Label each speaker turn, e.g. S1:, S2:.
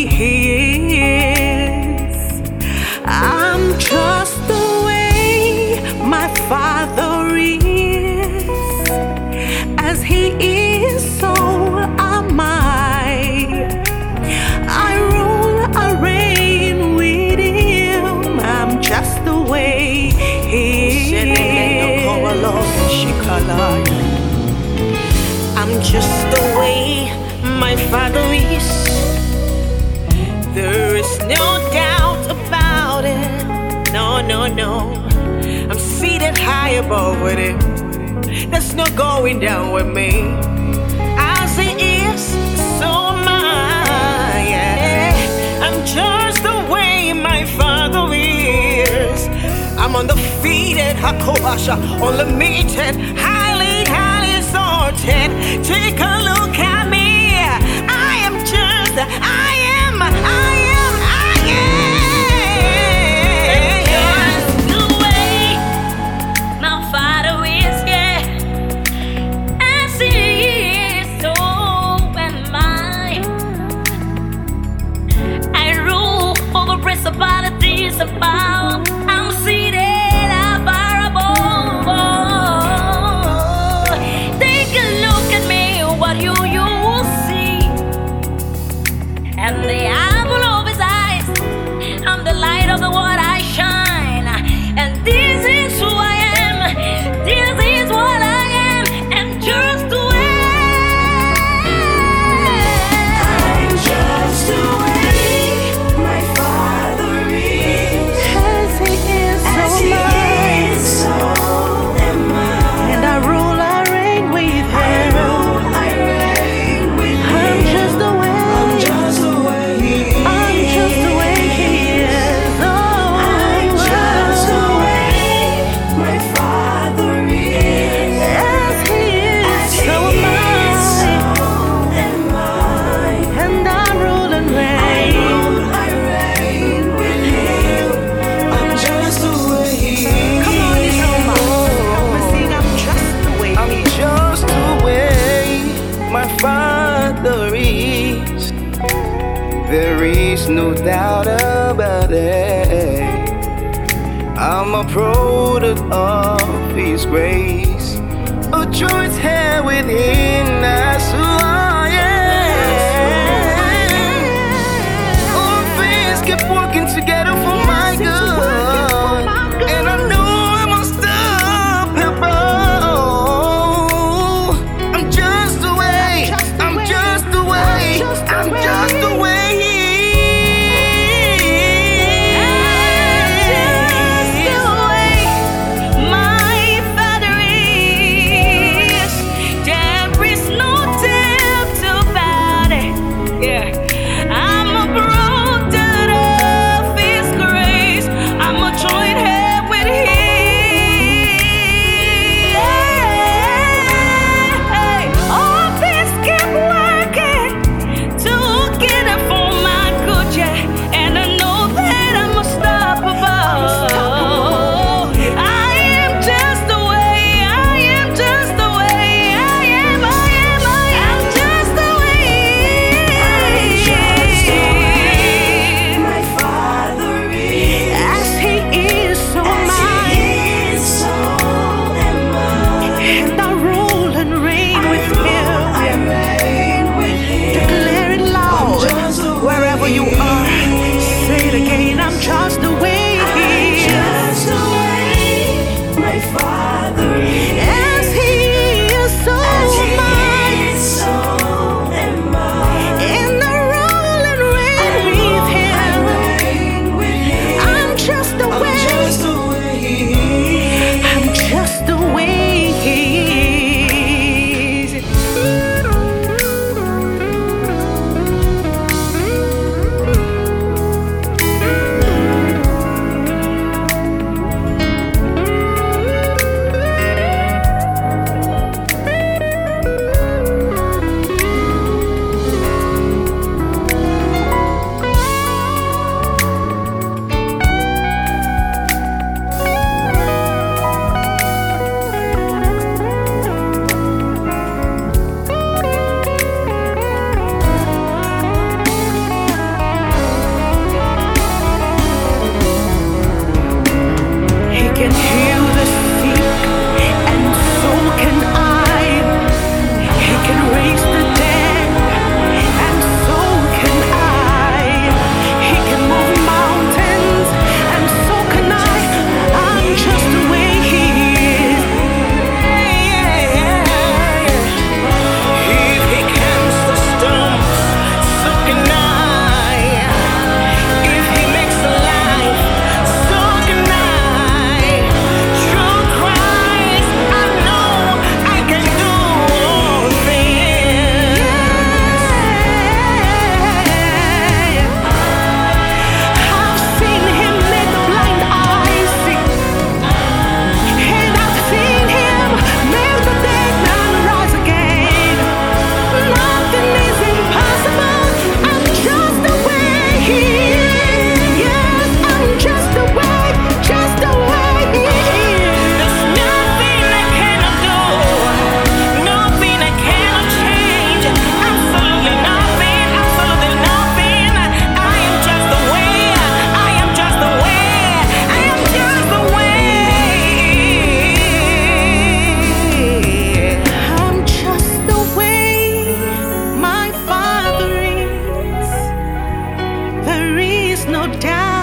S1: is. I'm just the way my Father is. As He is, so am I. I rule, I reign with Him. I'm just the way He is. I'm just the way my Father is. There is no doubt about it. No, no, no. I'm seated high above with Him. There's no going down with me. As He is, so am I. Yeah. I'm just the way my Father is. I'm undefeated, Hakobasha, unlimited, highly, highly exalted. Take a look at me. I am just, I am.
S2: Just the way my Father is, yeah. As He is, so am I. I rule over principalities and power. I'm seated far above. Take a look at me, what you will see. And the apple of His eyes, I'm the light of the world, I shine. And this is who I am. This is what I am. And just the way
S3: I'm just the way my Father is.
S1: As He is, so
S3: As He is, so am I.
S1: and I rule, I reign with
S3: I
S1: Him.
S3: rule, I reign with
S1: I'm
S3: Him.
S1: just the way.
S3: I'm just the way He is.
S1: I'm just the way He is. Oh,
S3: I'm just the way my Father is.
S1: as He is,
S3: As He
S1: so am
S3: is, so
S1: I.
S3: am I.
S1: And I rule and
S3: I
S1: reign.
S3: rule, I reign with Him. I'm just the way He is.
S1: Come on, Isoma. Help me sing. I'm just the way
S4: I'm
S1: He is.
S4: just the way my Father is. There is no doubt about it. I'm a product of His grace. A choice here with Him, that's who I am. All things keep working together for my good. And I know I'm unstoppable. I'm just the way, I'm just the way, I'm just the way He
S2: just the way my Father is. There is no doubt about it. Yeah, I'm a product of His grace. I'm a joint heir with Him. All things keep working together for my good, yeah. And I know that I'm unstoppable. I am just the way. I am just the way. I am just the way.
S3: Just the way my Father is.
S1: As He is, so am
S3: As
S1: I.
S3: He is, so am I.
S1: And I rule and reign with
S3: I
S1: Him.
S3: reign with Him.
S1: Declare it loud.
S3: just the way
S1: Wherever you are, say it again. I'm just the way He is.
S3: Just the way my Father is.
S1: As He is, so
S3: As He
S1: am I.
S3: is, so am I.
S1: And I rule and reign with
S3: I
S1: Him.
S3: reign with Him.
S1: I'm just the
S3: I'm
S1: way.
S3: just the way He is.
S1: I'm just the way He is.
S2: There's no doubt.